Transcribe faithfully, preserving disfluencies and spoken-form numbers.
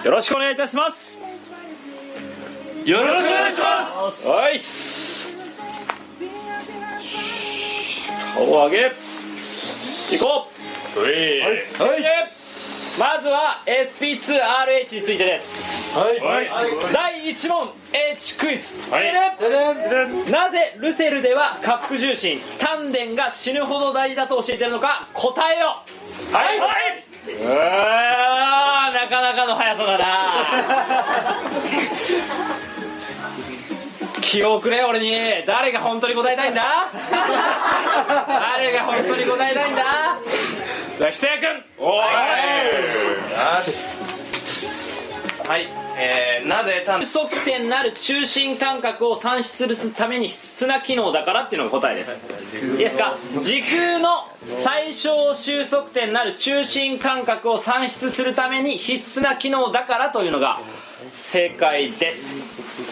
よろしくお願いいたします。 よろしくお願いします。 はい、顔を上げいこう。はい、はい、まずは エスピーツーアールエイチ についてです。 はい、はい、 だいいち問 H クイズ、 はい、 なぜルセルでは下腹重心丹田が死ぬほど大事だと教えているのか答えよ。 はい、はい、 うわー、なかなかの速さだな気をくれ俺に。誰が本当に答えたいんだ誰が本当に答えたいんだ。じゃあ久也君、おーい、はい、えー、なぜ中速点なる中心間隔を算出するために必須な機能だからっていうのが答えです。いいですか。時空の最小収束点なる中心間隔を算出するために必須な機能だからというのが正解です。